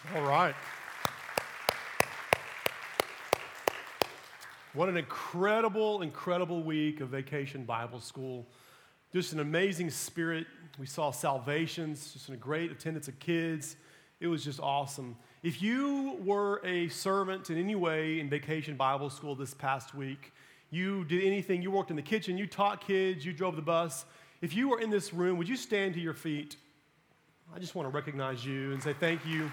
All right. What an incredible week of Vacation Bible School. Just an amazing spirit. We saw salvations, just a great attendance of kids. It was just awesome. If you were a servant in any way in Vacation Bible School this past week, you did anything, you worked in the kitchen, you taught kids, you drove the bus. If you were in this room, would you stand to your feet? I just want to recognize you and say thank you.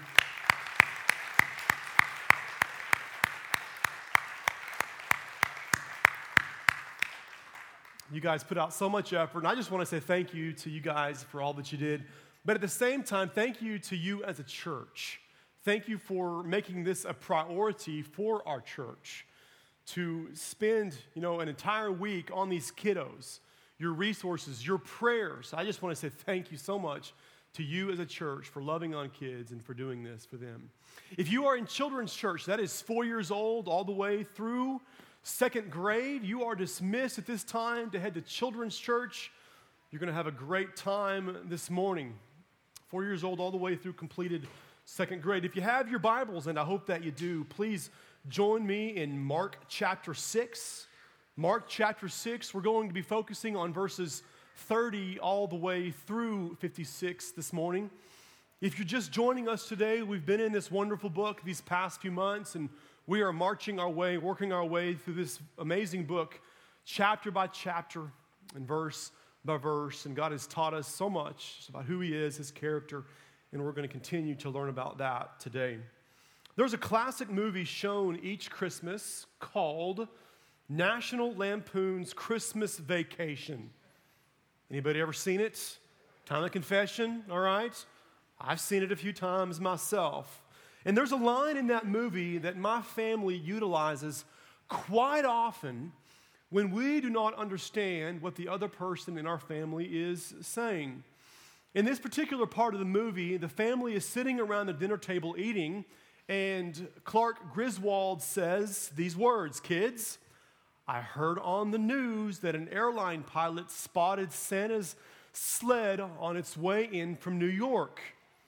You guys put out so much effort, and I just want to say thank you to you guys for all that you did. But at the same time, thank you to you as a church. Thank you for making this a priority for our church to spend, an entire week on these kiddos, your resources, your prayers. I just want to say thank you so much to you as a church for loving on kids and for doing this for them. If you are in children's church, that is 4 years old all the way through second grade, you are dismissed at this time to head to children's church. You're going to have a great time this morning. 4 years old all the way through completed second grade. If you have your Bibles, and I hope that you do, please join me in Mark chapter 6. Mark chapter 6, we're going to be focusing on verses 30 all the way through 56 this morning. If you're just joining us today, we've been in this wonderful book these past few months, and we are marching our way, working our way through this amazing book, chapter by chapter and verse by verse. And God has taught us so much about who He is, His character, and we're going to continue to learn about that today. There's a classic movie shown each Christmas called National Lampoon's Christmas Vacation. Anybody ever seen it? Time of confession, all right? I've seen it a few times myself. And there's a line in that movie that my family utilizes quite often when we do not understand what the other person in our family is saying. In this particular part of the movie, the family is sitting around the dinner table eating, and Clark Griswold says these words, "Kids, I heard on the news that an airline pilot spotted Santa's sled on its way in from New York."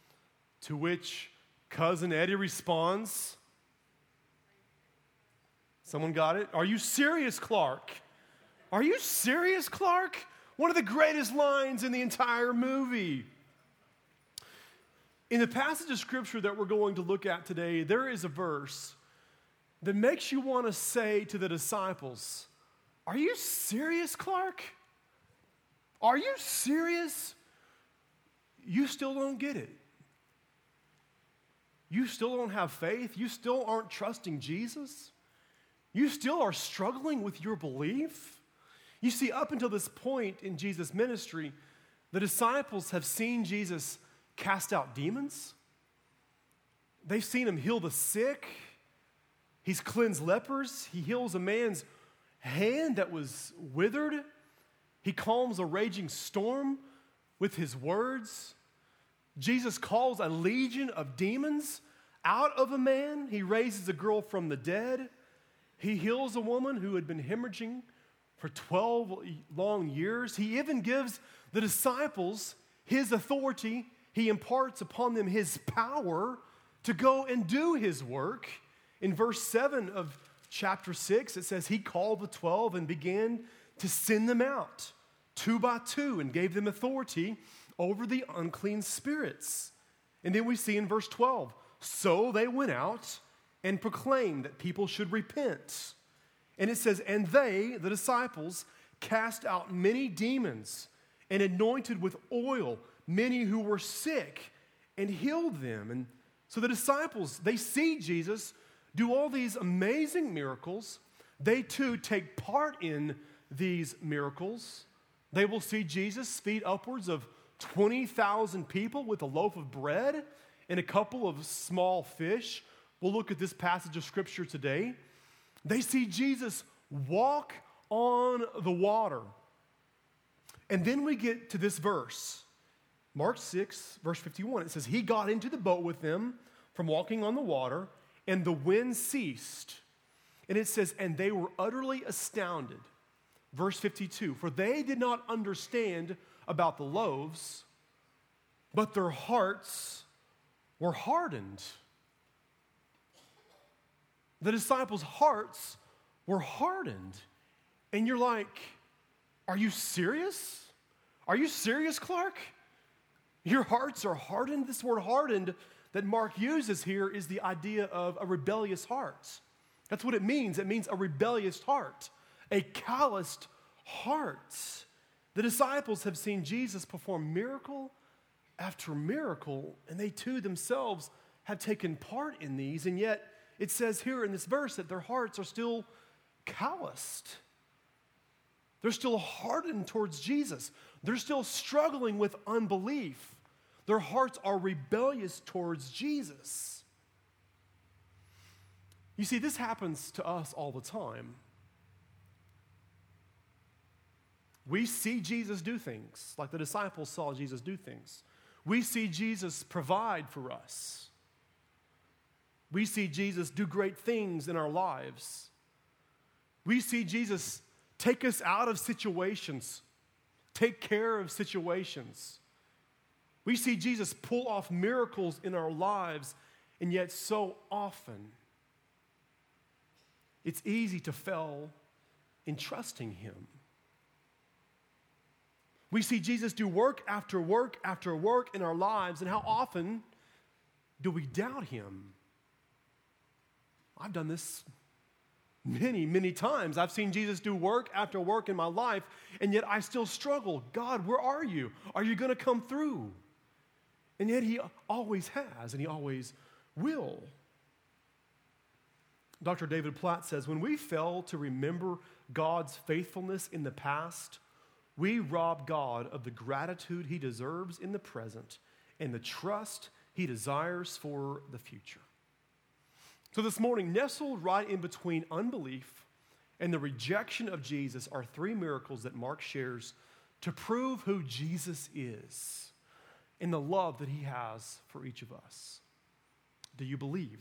To which Cousin Eddie responds, someone got it? "Are you serious, Clark? Are you serious, Clark?" One of the greatest lines in the entire movie. In the passage of Scripture that we're going to look at today, there is a verse that makes you want to say to the disciples, "Are you serious, Clark? Are you serious? You still don't get it. You still don't have faith. You still aren't trusting Jesus. You still are struggling with your belief." You see, up until this point in Jesus' ministry, the disciples have seen Jesus cast out demons. They've seen Him heal the sick. He's cleansed lepers. He heals a man's hand that was withered. He calms a raging storm with His words. Jesus calls a legion of demons out of a man. He raises a girl from the dead. He heals a woman who had been hemorrhaging for 12 long years. He even gives the disciples His authority. He imparts upon them His power to go and do His work. In verse 7 of chapter 6, it says, He called the 12 and began to send them out, 2 by 2, and gave them authority over the unclean spirits. And then we see in verse 12, so they went out and proclaimed that people should repent. And it says, and they, the disciples, cast out many demons and anointed with oil many who were sick and healed them. And so the disciples, they see Jesus do all these amazing miracles. They too take part in these miracles. They will see Jesus feed upwards of 20,000 people with a loaf of bread and a couple of small fish. We'll look at this passage of Scripture today. They see Jesus walk on the water. And then we get to this verse, Mark 6, verse 51. It says, He got into the boat with them from walking on the water, and the wind ceased. And it says, and they were utterly astounded. Verse 52, for they did not understand about the loaves, but their hearts were hardened. the disciples' hearts were hardened. And you're like, are you serious? Are you serious, Clark? Your hearts are hardened? This word hardened that Mark uses here is the idea of a rebellious heart. That's what it means. It means a rebellious heart, a calloused heart. The disciples have seen Jesus perform miracle after miracle, and they too themselves have taken part in these, and yet it says here in this verse that their hearts are still calloused. They're still hardened towards Jesus. They're still struggling with unbelief. Their hearts are rebellious towards Jesus. You see, this happens to us all the time. We see Jesus do things like the disciples saw Jesus do things. We see Jesus provide for us. We see Jesus do great things in our lives. We see Jesus take us out of situations, take care of situations. We see Jesus pull off miracles in our lives, and yet so often it's easy to fail in trusting Him. We see Jesus do work after work after work in our lives, and how often do we doubt Him? I've done this many, many times. I've seen Jesus do work after work in my life, and yet I still struggle. God, where are you? Are you going to come through? And yet He always has, and He always will. Dr. David Platt says, when we fail to remember God's faithfulness in the past, we rob God of the gratitude He deserves in the present and the trust He desires for the future. So this morning, nestled right in between unbelief and the rejection of Jesus are three miracles that Mark shares to prove who Jesus is and the love that He has for each of us. Do you believe?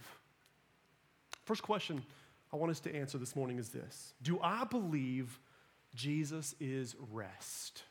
First question I want us to answer this morning is this: do I believe Jesus is rest?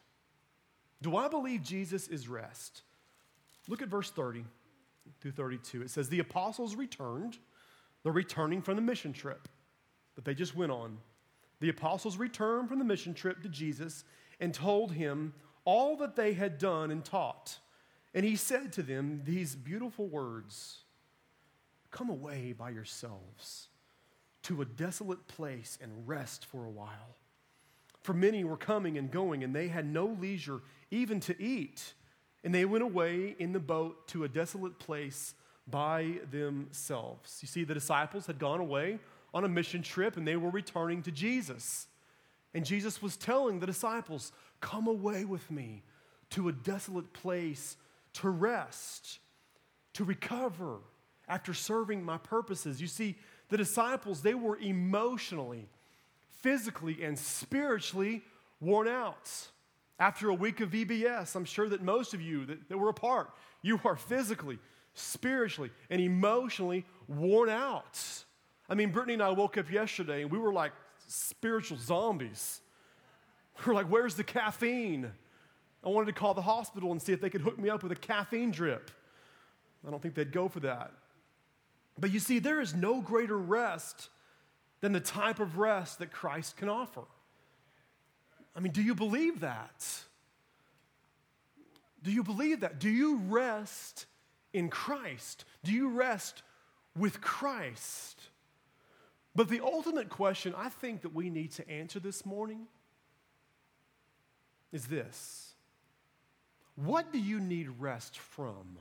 Do I believe Jesus is rest? Look at verse 30 through 32. It says, the apostles returned. They're returning from the mission trip that they just went on. The apostles returned from the mission trip to Jesus and told Him all that they had done and taught. And He said to them these beautiful words, come away by yourselves to a desolate place and rest for a while. For many were coming and going, and they had no leisure even to eat. And they went away in the boat to a desolate place by themselves. You see, the disciples had gone away on a mission trip, and they were returning to Jesus. And Jesus was telling the disciples, come away with me to a desolate place to rest, to recover after serving my purposes. You see, the disciples, they were emotionally, physically, and spiritually worn out. After a week of VBS, I'm sure that most of you that were a part, you are physically, spiritually, and emotionally worn out. I mean, Brittany and I woke up yesterday, and we were like spiritual zombies. We're like, where's the caffeine? I wanted to call the hospital and see if they could hook me up with a caffeine drip. I don't think they'd go for that. But you see, there is no greater rest than the type of rest that Christ can offer. I mean, do you believe that? Do you believe that? Do you rest in Christ? Do you rest with Christ? But the ultimate question I think that we need to answer this morning is this: what do you need rest from?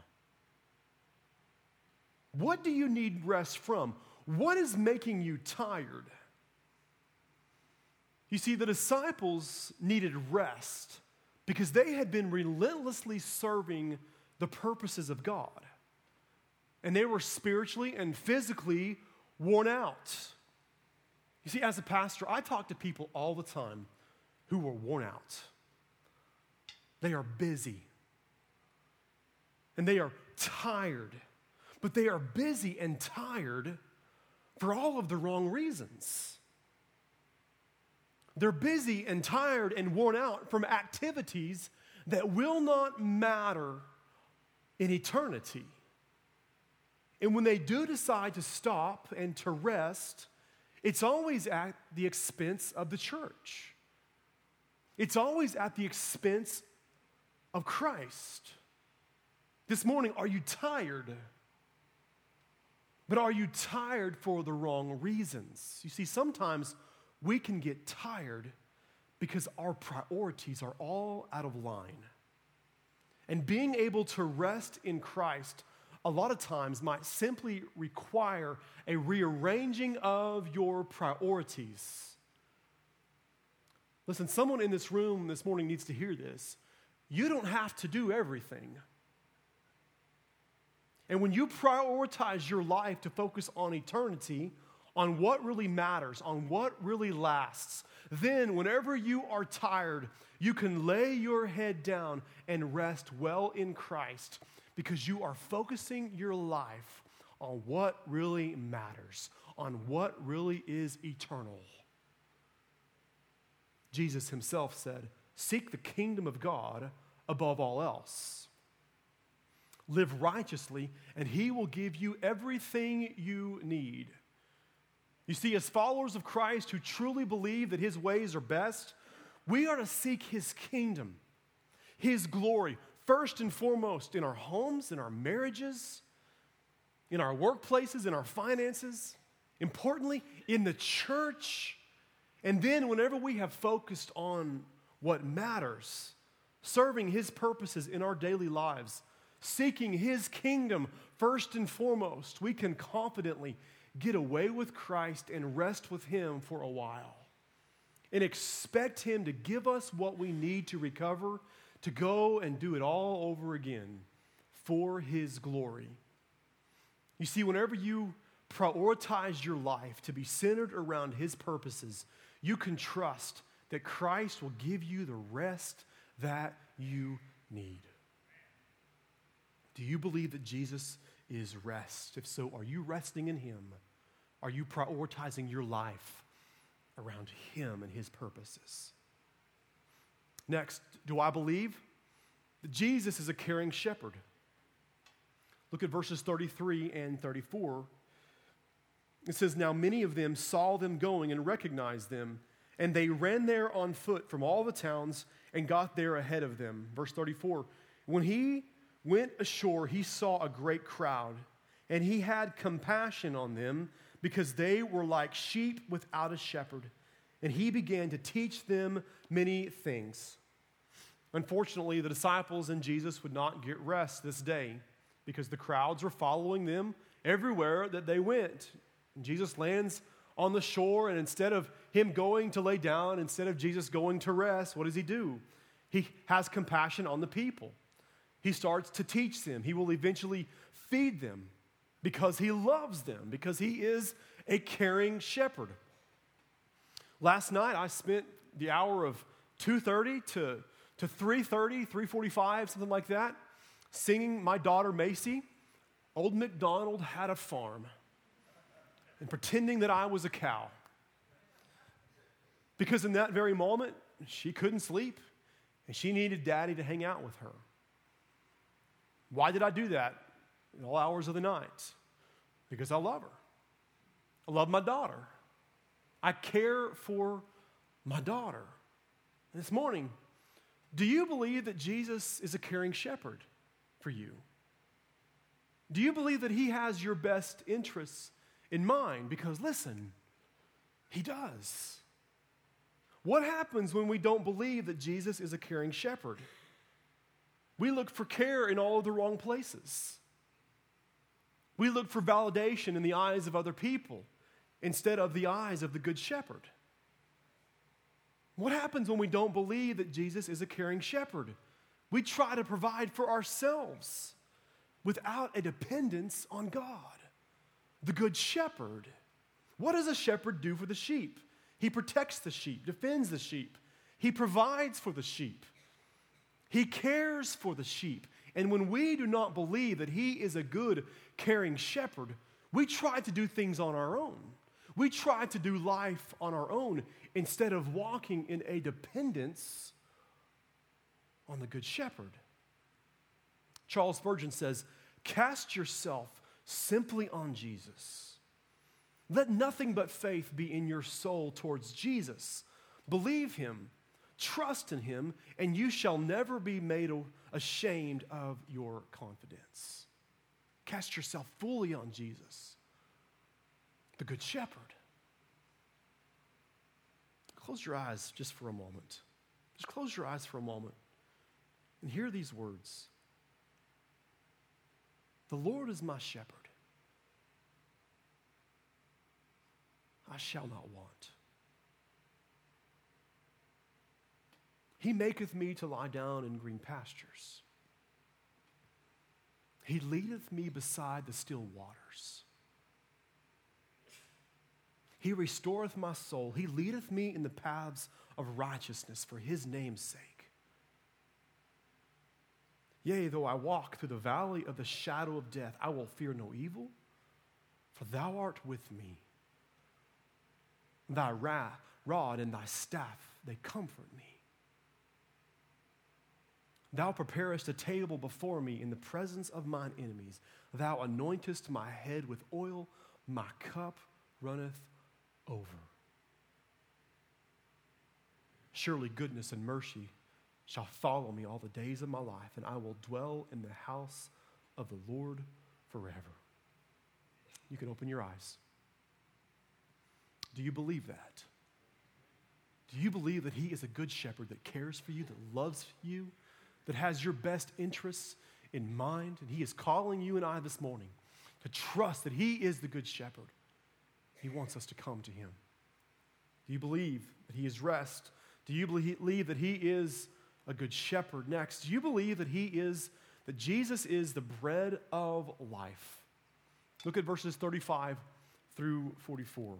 What do you need rest from? What is making you tired? You see, the disciples needed rest because they had been relentlessly serving the purposes of God. And they were spiritually and physically worn out. You see, as a pastor, I talk to people all the time who are worn out. They are busy. And they are tired. But they are busy and tired for all of the wrong reasons. They're busy and tired and worn out from activities that will not matter in eternity. And when they do decide to stop and to rest, it's always at the expense of the church. It's always at the expense of Christ. This morning, are you tired? But are you tired for the wrong reasons? You see, sometimes we can get tired because our priorities are all out of line. And being able to rest in Christ a lot of times might simply require a rearranging of your priorities. Listen, someone in this room this morning needs to hear this. You don't have to do everything. And when you prioritize your life to focus on eternity, on what really matters, on what really lasts, then whenever you are tired, you can lay your head down and rest well in Christ because you are focusing your life on what really matters, on what really is eternal. Jesus himself said, "Seek the kingdom of God above all else. Live righteously, and he will give you everything you need." You see, as followers of Christ who truly believe that his ways are best, we are to seek his kingdom, his glory, first and foremost in our homes, in our marriages, in our workplaces, in our finances, importantly, in the church. And then whenever we have focused on what matters, serving his purposes in our daily lives, seeking his kingdom first and foremost, we can confidently get away with Christ and rest with him for a while and expect him to give us what we need to recover, to go and do it all over again for his glory. You see, whenever you prioritize your life to be centered around his purposes, you can trust that Christ will give you the rest that you need. Do you believe that Jesus is rest? If so, are you resting in him? Are you prioritizing your life around him and his purposes? Next, do I believe that Jesus is a caring shepherd? Look at verses 33 and 34. It says, "Now many of them saw them going and recognized them, and they ran there on foot from all the towns and got there ahead of them." Verse 34, "When he went ashore, he saw a great crowd, and he had compassion on them because they were like sheep without a shepherd, and he began to teach them many things." Unfortunately, the disciples and Jesus would not get rest this day because the crowds were following them everywhere that they went. And Jesus lands on the shore, and instead of him going to lay down, instead of Jesus going to rest, what does he do? He has compassion on the people. He starts to teach them. He will eventually feed them because he loves them, because he is a caring shepherd. Last night, I spent the hour of 2:30 to 3:30, 3:45, something like that, singing my daughter Macy, "Old MacDonald Had a Farm," and pretending that I was a cow. Because in that very moment, she couldn't sleep, and she needed Daddy to hang out with her. Why did I do that in all hours of the night? Because I love her. I love my daughter. I care for my daughter. And this morning, do you believe that Jesus is a caring shepherd for you? Do you believe that he has your best interests in mind? Because listen, he does. What happens when we don't believe that Jesus is a caring shepherd? We look for care in all of the wrong places. We look for validation in the eyes of other people instead of the eyes of the Good Shepherd. What happens when we don't believe that Jesus is a caring shepherd? We try to provide for ourselves without a dependence on God, the Good Shepherd. What does a shepherd do for the sheep? He protects the sheep, defends the sheep. He provides for the sheep. He cares for the sheep. And when we do not believe that he is a good, caring shepherd, we try to do things on our own. We try to do life on our own instead of walking in a dependence on the Good Shepherd. Charles Spurgeon says, "Cast yourself simply on Jesus. Let nothing but faith be in your soul towards Jesus. Believe him, trust in him, and you shall never be made ashamed of your confidence. Cast yourself fully on Jesus, the Good Shepherd. Close your eyes just for a moment. Just close your eyes for a moment and hear these words. The Lord is my shepherd. I shall not want. He maketh me to lie down in green pastures. He leadeth me beside the still waters. He restoreth my soul. He leadeth me in the paths of righteousness for his name's sake. Yea, though I walk through the valley of the shadow of death, I will fear no evil, for thou art with me. Thy rod and thy staff, they comfort me. Thou preparest a table before me in the presence of mine enemies. Thou anointest my head with oil, my cup runneth over. Surely goodness and mercy shall follow me all the days of my life, and I will dwell in the house of the Lord forever. You can open your eyes. Do you believe that? Do you believe that he is a good shepherd that cares for you, that loves you, that has your best interests in mind? And he is calling you and I this morning to trust that he is the good shepherd. He wants us to come to him. Do you believe that he is rest? Do you believe that he is a good shepherd? Next, do you believe that that Jesus is the bread of life? Look at verses 35 through 44.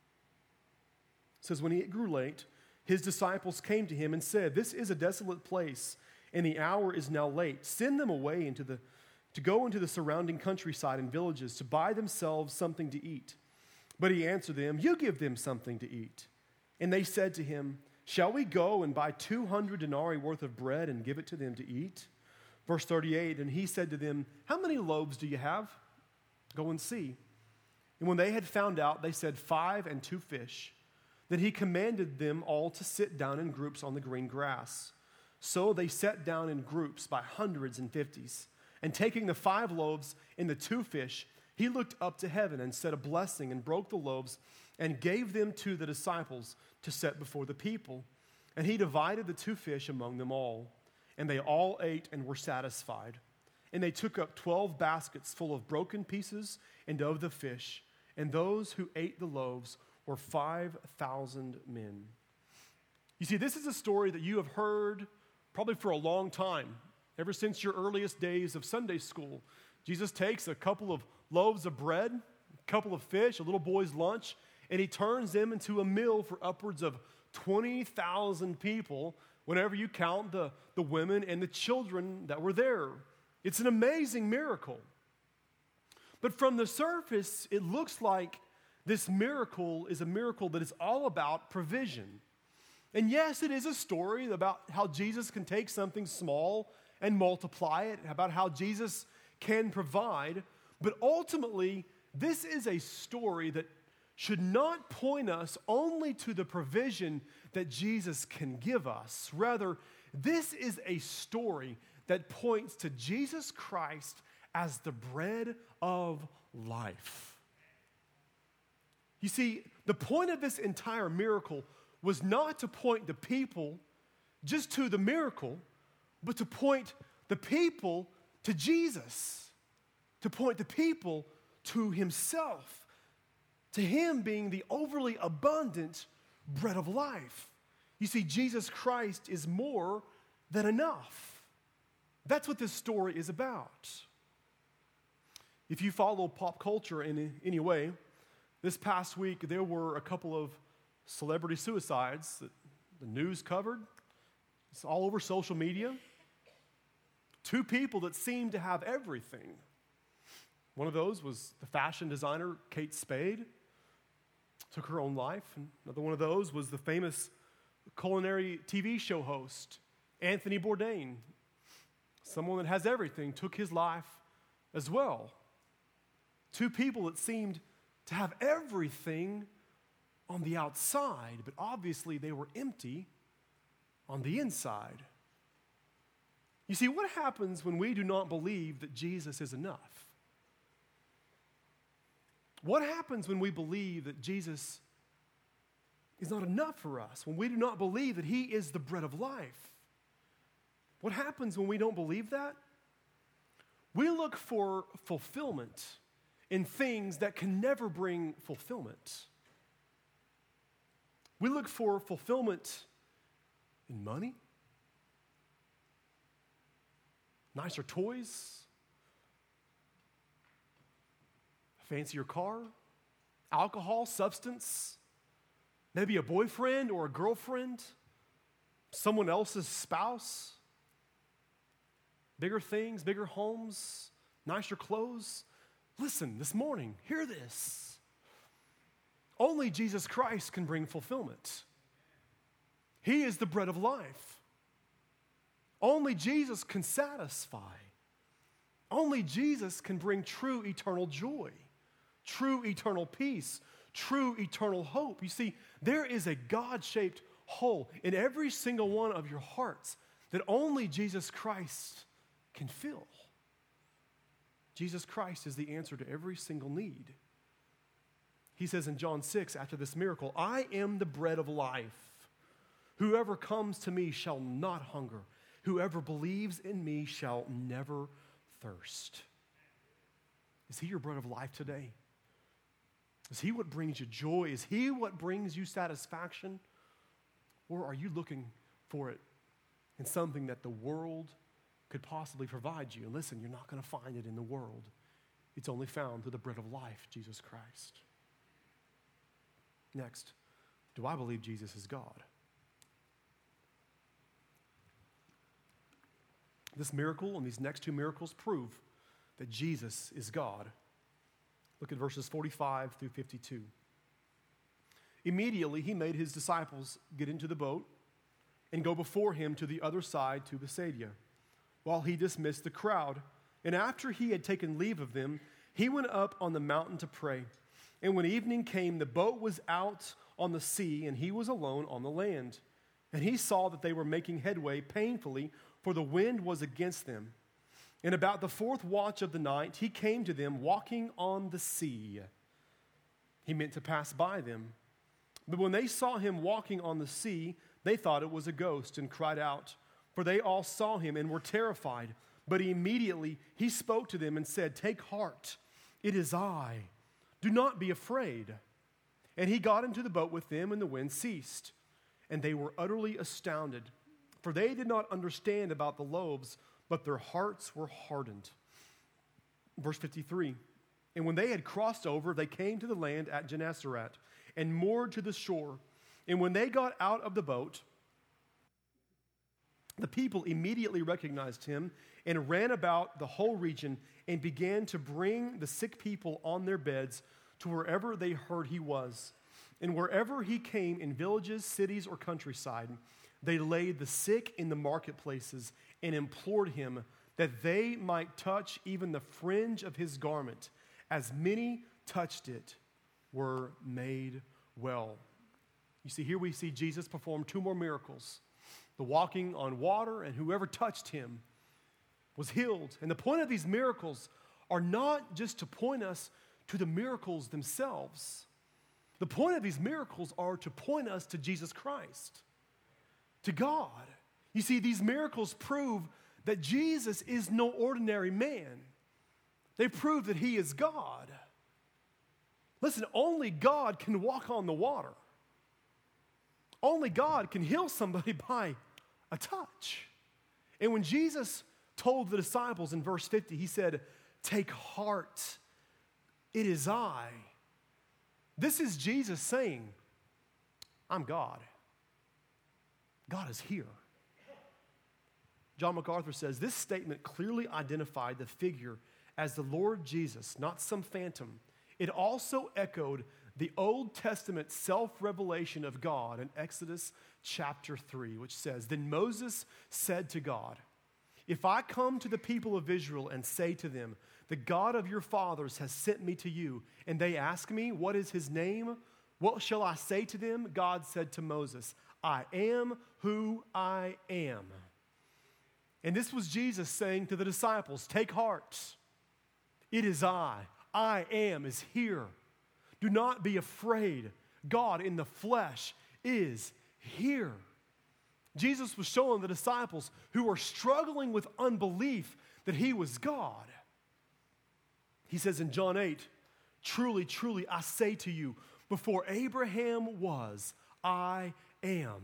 It says, when it grew late, his disciples came to him and said, this is a desolate place, and the hour is now late. Send them away to go into the surrounding countryside and villages to buy themselves something to eat. But he answered them, you give them something to eat. And they said to him, shall we go and buy 200 denarii worth of bread and give it to them to eat? Verse 38, and he said to them, how many loaves do you have? Go and see. And when they had found out, they said, 5 and 2 fish. Then he commanded them all to sit down in groups on the green grass. So they sat down in groups by hundreds and fifties. And taking the 5 loaves and the 2 fish, he looked up to heaven and said a blessing and broke the loaves and gave them to the disciples to set before the people. And he divided the 2 fish among them all. And they all ate and were satisfied. And they took up 12 baskets full of broken pieces and of the fish. And those who ate the loaves were 5,000 men. You see, this is a story that you have heard probably for a long time, ever since your earliest days of Sunday school. Jesus takes a couple of loaves of bread, a couple of fish, a little boy's lunch, and he turns them into a meal for upwards of 20,000 people whenever you count the women and the children that were there. It's an amazing miracle. But from the surface, it looks like this miracle is a miracle that is all about provision. And yes, it is a story about how Jesus can take something small and multiply it, about how Jesus can provide. But ultimately, this is a story that should not point us only to the provision that Jesus can give us. Rather, this is a story that points to Jesus Christ as the bread of life. You see, the point of this entire miracle was not to point the people just to the miracle, but to point the people to Jesus, to point the people to himself, to him being the overly abundant bread of life. You see, Jesus Christ is more than enough. That's what this story is about. If you follow pop culture in any way, this past week there were a couple of celebrity suicides that the news covered. It's all over social media. 2 people that seemed to have everything. One of those was the fashion designer Kate Spade, took her own life. And another one of those was the famous culinary TV show host Anthony Bourdain. Someone that has everything took his life as well. 2 people that seemed to have everything on the outside, but obviously they were empty on the inside. You see, what happens when we do not believe that Jesus is enough? What happens when we believe that Jesus is not enough for us? When we do not believe that he is the bread of life? What happens when we don't believe that? We look for fulfillment in things that can never bring fulfillment. We look for fulfillment in money, nicer toys, a fancier car, alcohol, substance, maybe a boyfriend or a girlfriend, someone else's spouse, bigger things, bigger homes, nicer clothes. Listen, this morning, hear this. Only Jesus Christ can bring fulfillment. He is the bread of life. Only Jesus can satisfy. Only Jesus can bring true eternal joy, true eternal peace, true eternal hope. You see, there is a God-shaped hole in every single one of your hearts that only Jesus Christ can fill. Jesus Christ is the answer to every single need. He says in John 6, after this miracle, I am the bread of life. Whoever comes to me shall not hunger. Whoever believes in me shall never thirst. Is he your bread of life today? Is he what brings you joy? Is he what brings you satisfaction? Or are you looking for it in something that the world could possibly provide you? And listen, you're not going to find it in the world. It's only found through the bread of life, Jesus Christ. Next, do I believe Jesus is God? This miracle and these next two miracles prove that Jesus is God. Look at verses 45 through 52. Immediately, he made his disciples get into the boat and go before him to the other side to Bethsaida, while he dismissed the crowd. And after he had taken leave of them, he went up on the mountain to pray. And when evening came, the boat was out on the sea, and he was alone on the land. And he saw that they were making headway painfully, for the wind was against them. And about the fourth watch of the night, he came to them walking on the sea. He meant to pass by them. But when they saw him walking on the sea, they thought it was a ghost and cried out, for they all saw him and were terrified. But immediately he spoke to them and said, take heart, it is I. Do not be afraid. And he got into the boat with them, and the wind ceased. And they were utterly astounded, for they did not understand about the loaves, but their hearts were hardened. Verse 53, and when they had crossed over, they came to the land at Gennesaret and moored to the shore. And when they got out of the boat, the people immediately recognized him and ran about the whole region and began to bring the sick people on their beds to wherever they heard he was. And wherever he came, in villages, cities, or countryside, they laid the sick in the marketplaces and implored him that they might touch even the fringe of his garment. As many touched it were made well. You see, here we see Jesus perform two more miracles. The walking on water, and whoever touched him was healed. And the point of these miracles are not just to point us to the miracles themselves. The point of these miracles are to point us to Jesus Christ, to God. You see, these miracles prove that Jesus is no ordinary man. They prove that he is God. Listen, only God can walk on the water. Only God can heal somebody by a touch. And when Jesus told the disciples in verse 50, he said, take heart, it is I. This is Jesus saying, I'm God. God is here. John MacArthur says, this statement clearly identified the figure as the Lord Jesus, not some phantom. It also echoed the Old Testament self-revelation of God in Exodus chapter 3, which says, then Moses said to God, if I come to the people of Israel and say to them, the God of your fathers has sent me to you. And they ask me, what is his name? What shall I say to them? God said to Moses, I am who I am. And this was Jesus saying to the disciples, take heart. It is I am is here. Do not be afraid. God in the flesh is here. Jesus was showing the disciples who were struggling with unbelief that he was God. He says in John 8, truly, truly, I say to you, before Abraham was, I am.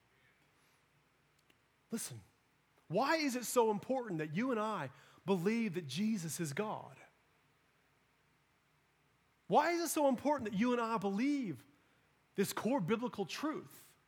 Listen, why is it so important that you and I believe that Jesus is God? Why is it so important that you and I believe this core biblical truth?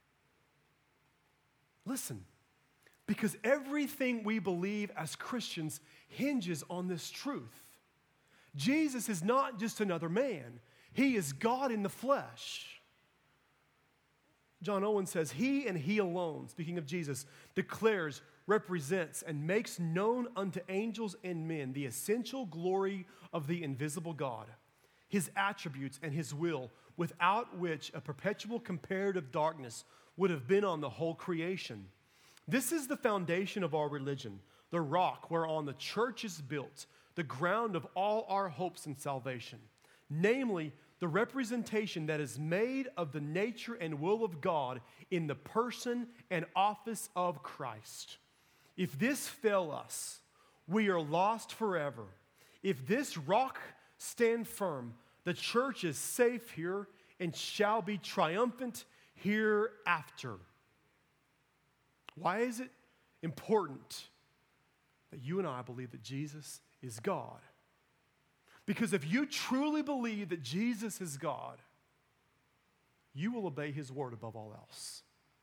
Listen, because everything we believe as Christians hinges on this truth. Jesus is not just another man. He is God in the flesh. John Owen says, he and he alone, speaking of Jesus, declares, represents, and makes known unto angels and men the essential glory of the invisible God, his attributes and his will, without which a perpetual comparative darkness would have been on the whole creation. This is the foundation of our religion, the rock whereon the church is built, the ground of all our hopes and salvation, namely, the representation that is made of the nature and will of God in the person and office of Christ. If this fail us, we are lost forever. If this rock stand firm, the church is safe here and shall be triumphant hereafter. Why is it important that you and I believe that Jesus is God? Because if you truly believe that Jesus is God, you will obey his word above all else.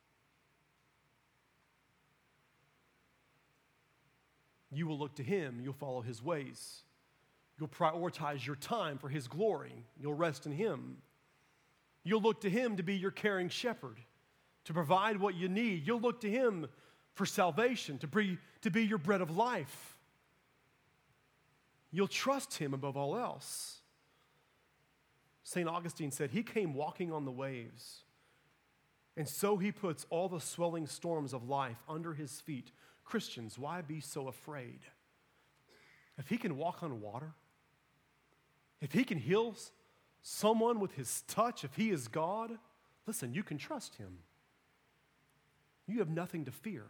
You will look to him, you'll follow his ways. You'll prioritize your time for his glory. You'll rest in him. You'll look to him to be your caring shepherd, to provide what you need. You'll look to him for salvation, to be your bread of life. You'll trust him above all else. St. Augustine said, he came walking on the waves, and so he puts all the swelling storms of life under his feet. Christians, why be so afraid? If he can walk on water, if he can heal someone with his touch, if he is God, listen, you can trust him. You have nothing to fear.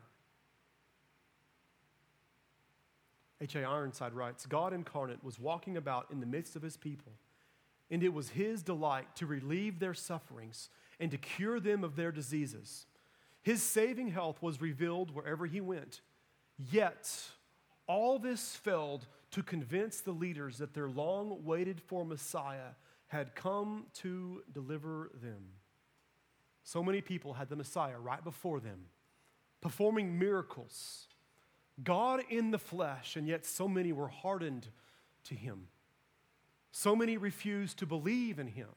H.A. Ironside writes, God incarnate was walking about in the midst of his people, and it was his delight to relieve their sufferings and to cure them of their diseases. His saving health was revealed wherever he went. Yet, all this failed to convince the leaders that their long-waited-for Messiah had come to deliver them. So many people had the Messiah right before them, performing miracles, God in the flesh, and yet so many were hardened to him. So many refused to believe in him.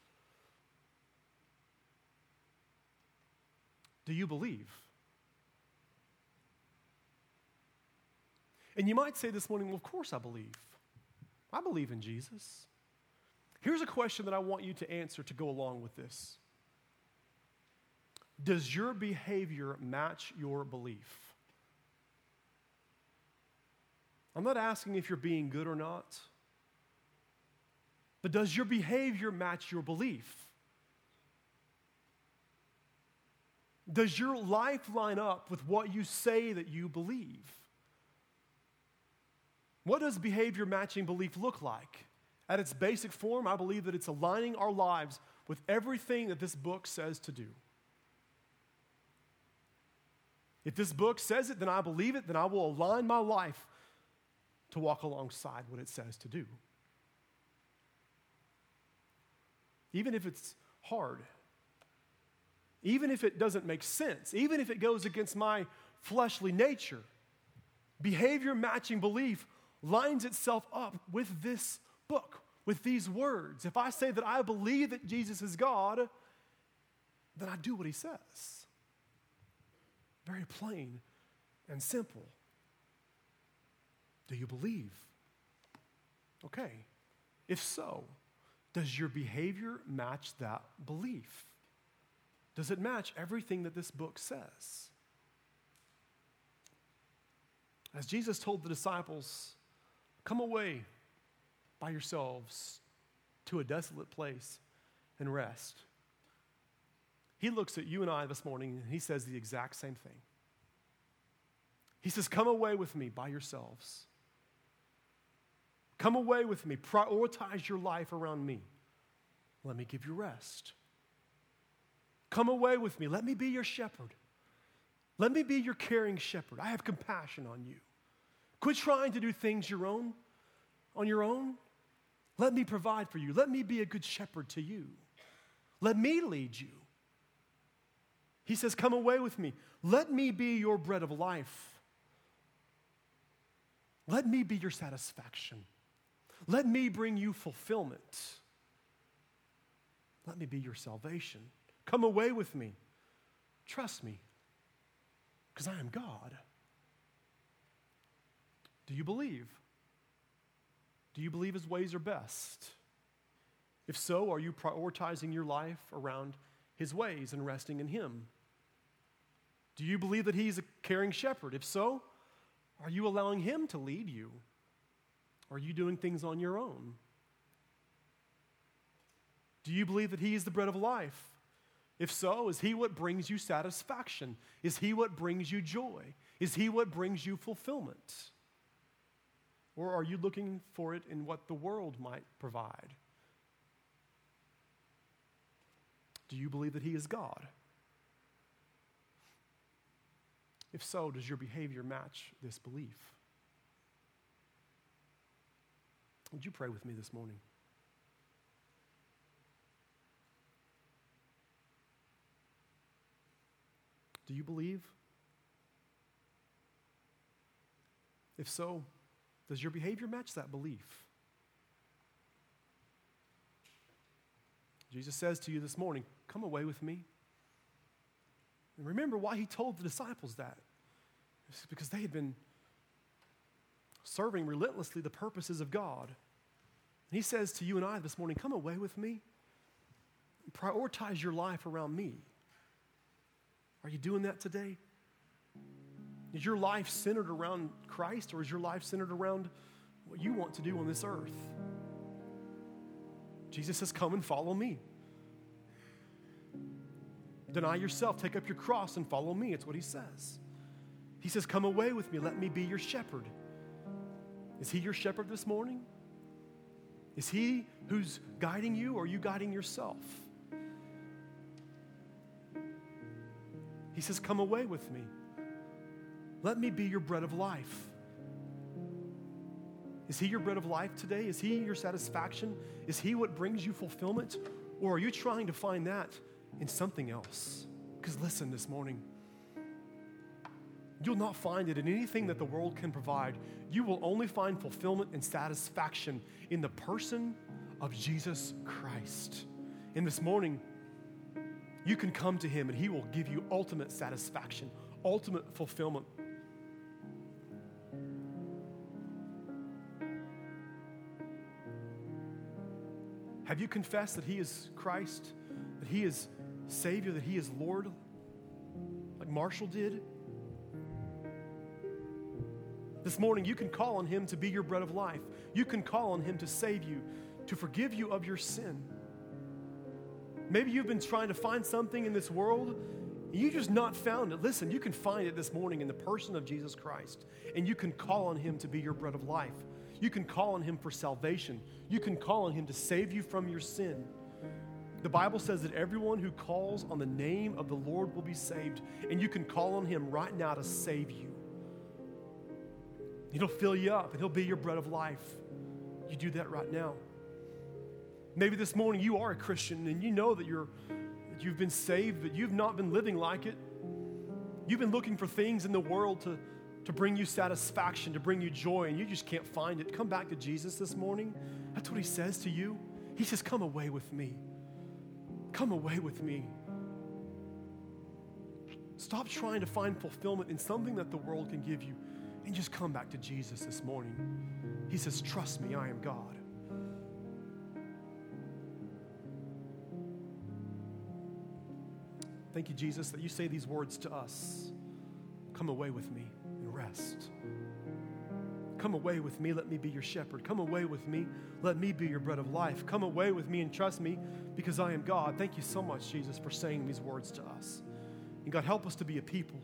Do you believe? And you might say this morning, well, of course I believe. I believe in Jesus. Here's a question that I want you to answer to go along with this. Does your behavior match your belief? I'm not asking if you're being good or not, but does your behavior match your belief? Does your life line up with what you say that you believe? What does behavior matching belief look like? At its basic form, I believe that it's aligning our lives with everything that this book says to do. If this book says it, then I believe it, then I will align my life to walk alongside what it says to do. Even if it's hard, even if it doesn't make sense, even if it goes against my fleshly nature, behavior matching belief lines itself up with this book, with these words. If I say that I believe that Jesus is God, then I do what he says. Very plain and simple. Do you believe? Okay, if so, does your behavior match that belief? Does it match everything that this book says? As Jesus told the disciples, come away by yourselves to a desolate place and rest. He looks at you and I this morning and he says the exact same thing. He says, come away with me by yourselves. Come away with me. Prioritize your life around me. Let me give you rest. Come away with me. Let me be your shepherd. Let me be your caring shepherd. I have compassion on you. Quit trying to do things on your own. Let me provide for you. Let me be a good shepherd to you. Let me lead you. He says, come away with me. Let me be your bread of life. Let me be your satisfaction. Let me bring you fulfillment. Let me be your salvation. Come away with me. Trust me, because I am God. Do you believe? Do you believe his ways are best? If so, are you prioritizing your life around his ways and resting in him? Do you believe that he's a caring shepherd? If so, are you allowing him to lead you? Are you doing things on your own? Do you believe that he is the bread of life? If so, is he what brings you satisfaction? Is he what brings you joy? Is he what brings you fulfillment? Or are you looking for it in what the world might provide? Do you believe that he is God? If so, does your behavior match this belief? Would you pray with me this morning? Do you believe? If so, does your behavior match that belief? Jesus says to you this morning, come away with me. And remember why he told the disciples that. It's because they had been serving relentlessly the purposes of God. And he says to you and I this morning, come away with me. Prioritize your life around me. Are you doing that today? Is your life centered around Christ, or is your life centered around what you want to do on this earth? Jesus says, come and follow me. Deny yourself, take up your cross and follow me. It's what he says. He says, come away with me. Let me be your shepherd. Is he your shepherd this morning? Is he who's guiding you, or are you guiding yourself? He says, come away with me. Let me be your bread of life. Is he your bread of life today? Is he your satisfaction? Is he what brings you fulfillment? Or are you trying to find that in something else? Because listen, this morning, you'll not find it in anything that the world can provide. You will only find fulfillment and satisfaction in the person of Jesus Christ. And this morning, you can come to him and he will give you ultimate satisfaction, ultimate fulfillment. Have you confessed that he is Christ, that he is Savior, that he is Lord, like Marshall did? This morning, you can call on him to be your bread of life. You can call on him to save you, to forgive you of your sin. Maybe you've been trying to find something in this world, and you just not found it. Listen, you can find it this morning in the person of Jesus Christ, and you can call on him to be your bread of life. You can call on him for salvation. You can call on him to save you from your sin. The Bible says that everyone who calls on the name of the Lord will be saved, and you can call on him right now to save you. He'll fill you up, and he'll be your bread of life. You do that right now. Maybe this morning you are a Christian, and you know that you've been saved, but you've not been living like it. You've been looking for things in the world to bring you satisfaction, to bring you joy, and you just can't find it. Come back to Jesus this morning. That's what he says to you. He says, come away with me. Come away with me. Stop trying to find fulfillment in something that the world can give you, and just come back to Jesus this morning. He says, trust me, I am God. Thank you, Jesus, that you say these words to us. Come away with me and rest. Come away with me, let me be your shepherd. Come away with me, let me be your bread of life. Come away with me and trust me because I am God. Thank you so much, Jesus, for saying these words to us. And God, help us to be a people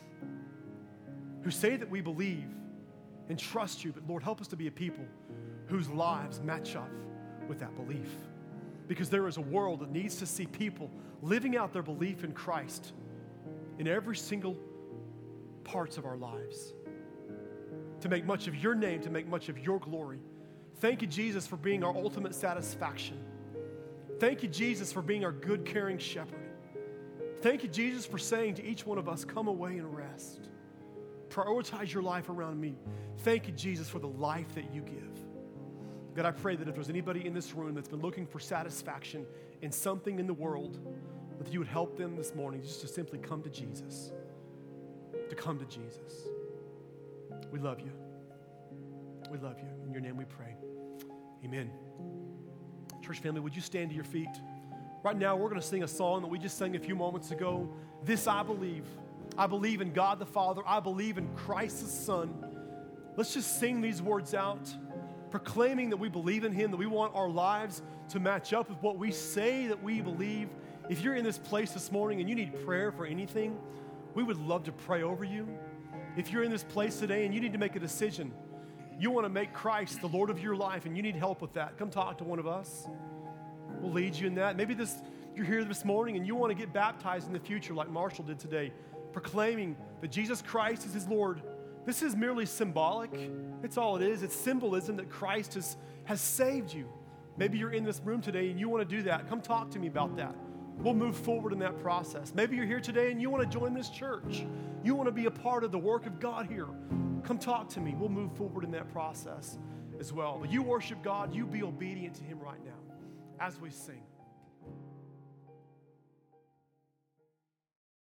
who say that we believe and trust you, but Lord, help us to be a people whose lives match up with that belief. Because there is a world that needs to see people living out their belief in Christ in every single parts of our lives, to make much of your name, to make much of your glory. Thank you, Jesus, for being our ultimate satisfaction. Thank you, Jesus, for being our good, caring shepherd. Thank you, Jesus, for saying to each one of us, come away and rest. Prioritize your life around me. Thank you, Jesus, for the life that you give. God, I pray that if there's anybody in this room that's been looking for satisfaction in something in the world, that you would help them this morning just to simply come to Jesus. To come to Jesus. We love you. We love you. In your name we pray. Amen. Church family, would you stand to your feet? Right now, we're going to sing a song that we just sang a few moments ago. This I believe. I believe in God the Father. I believe in Christ the Son. Let's just sing these words out, proclaiming that we believe in Him, that we want our lives to match up with what we say that we believe. If you're in this place this morning and you need prayer for anything, we would love to pray over you. If you're in this place today and you need to make a decision, you want to make Christ the Lord of your life and you need help with that, come talk to one of us. We'll lead you in that. Maybe you're here this morning and you want to get baptized in the future like Marshall did today, proclaiming that Jesus Christ is his Lord. This is merely symbolic. It's all it is. It's symbolism that Christ has saved you. Maybe you're in this room today and you want to do that. Come talk to me about that. We'll move forward in that process. Maybe you're here today and you want to join this church. You want to be a part of the work of God here. Come talk to me. We'll move forward in that process as well. But you worship God. You be obedient to Him right now as we sing.